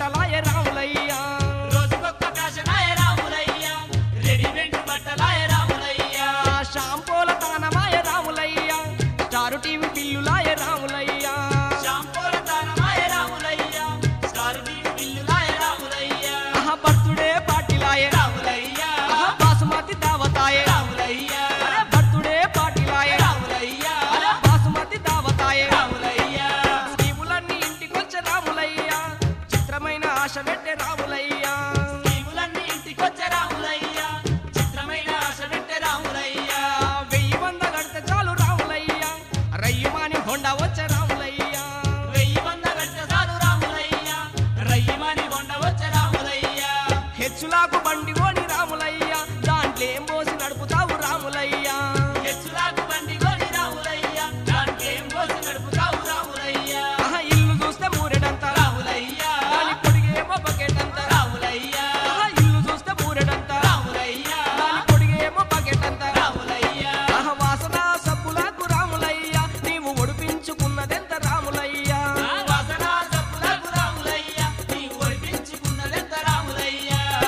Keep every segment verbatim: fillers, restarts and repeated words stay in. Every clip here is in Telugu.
బట్టలాయ రాములయ్య రోజుకొక్క ఫ్యాషనాయ రాములయ్య రెడీమేడ్ బట్టలాయ రాములయ్య షాంపూల తానమాయ రాములయ్య స్టార్ టీవీ బిల్లులాయ రాములయ్య షాంపూల తానమాయ రాములయ్య స్టార్ టీవీ బిల్లులాయ రాములయ్య ఆహా బర్త్డే పార్టీలాయ రాములయ్య ఆహా బాసుమతి దావతాయ రాములయ్య అరే బర్త్డే పార్టీలాయ రాములయ్య అరే బాసుమతి దావతాయ రాములయ్య స్కీములన్నీ ఇంటికొచ్చే రాములయ్య చిత్రమైన ఆశ పెట్టే రాములయ్య స్కీములన్నీ ఇంటికొచ్చే రాములయ్య చిత్రమైన ఆశ పెట్టే రాములయ్య వెయ్యి వంద గడితే చాలు రాములయ్య రయ్యమాని హోండా వచ్చే రాములయ్య వెయ్యి వంద గడితే చాలు రాములయ్య రయ్యమాని కొండ వచ్చే రాములయ్య హెచ్చులాకు బండి కోని రాములయ్య దాంట్లో ఏం పోసి నడుపుతావు రాములయ్య హెచ్చులాకు బండి కొని రాములయ్య దానికేం పోసి నడుపుతావు రాములయ్య ఆహా ఇల్లు చూస్తే మూరెడంత రాములయ్య దాని పొడిగేమో బకెట్ అంత రాములయ్య ఆహా ఇల్లు చూస్తే మూరెడంత రాములయ్య దాని పొడిగేమో బకెట్ అంత రాములయ్య ఆహా వాసన సబ్బులకు రాములయ్య నీవు ఒడిపించుకున్నదెంత రాములయ్య ఆ వాసన సప్పులకు రాములయ్య నీవు ఒడిపించుకున్నదెంత రాములయ్య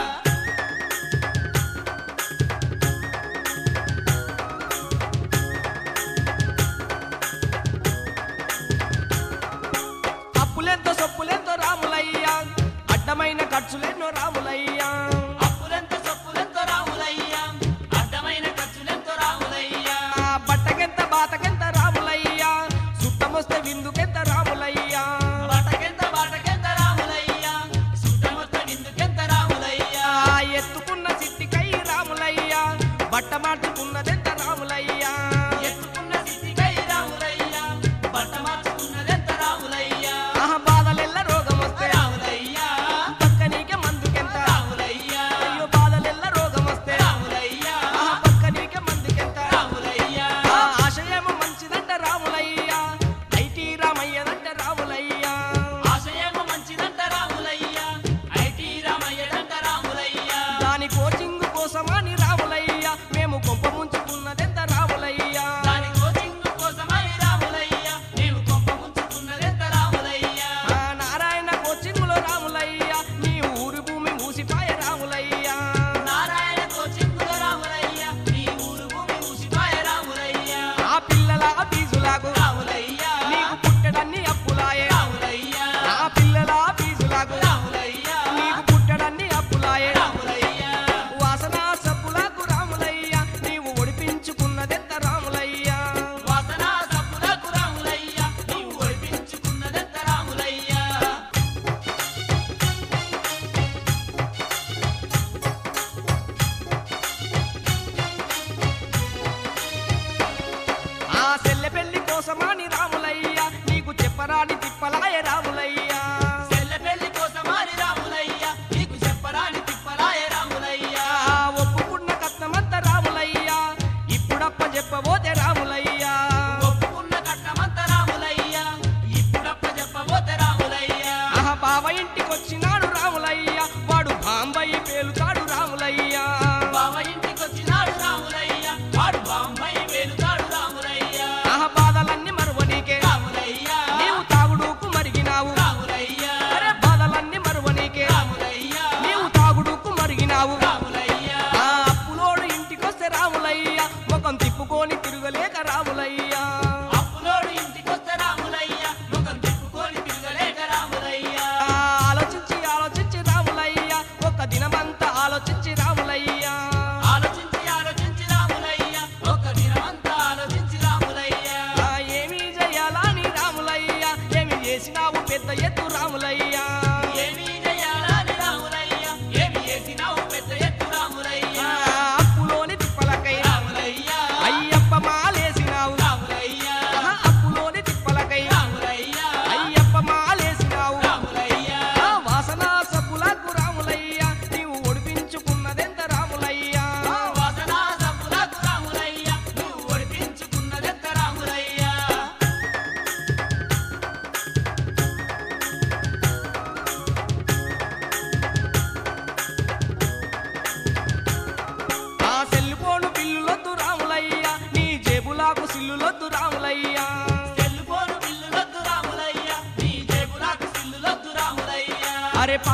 అప్పులెంతో సొప్పులెంతో రాములయ్య అడ్డమైన ఖర్చులెన్నో రాములయ్య అప్పులెంత సప్పులెంత రాములయ్య అడ్డమైన ఖర్చులెంత రాములయ్య ఆ బట్టకెంత బాతకెంత రాములయ్య సుట్టమొస్తే విందుకెంత రాములయ్య బాటకెంత బాటకెంత రాములయ్య సుట్టమొత్త నిందుకెంత రాములయ్య ఆ ఎత్తుకున్న సిట్టికై రాములయ్య బట్ట మార్చుకున్నదెంత రాములయ్య ఎత్తుకున్న సిద్ధికై రాములయ్య బట్ట మార్చుకున్నదెంత రాములయ్య ఆహ బాధలెల్ల రోగం వస్తే రాములయ్య పక్కనీకే మందుకెంత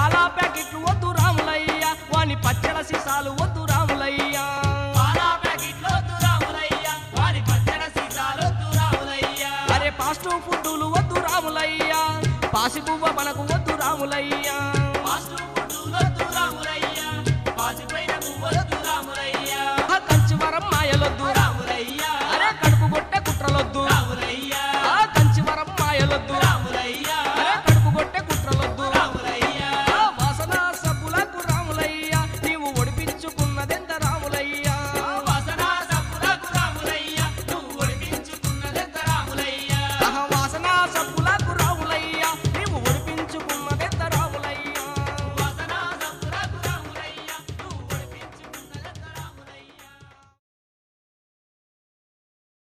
పాలా ప్యాకెట్లు వద్దు రాములయ్య వాని పచ్చల సీసాలు వద్దు రాములయ్య పాలా ప్యాకెట్లు వద్దు రాములయ్య వారి పచ్చడ సీసాలు వద్దు రాములయ్య అరే ఫాస్ట్ ఫుడ్డులు వద్దు రాములయ్య పాసి పువ్వ మనకు వద్దు రాములయ్య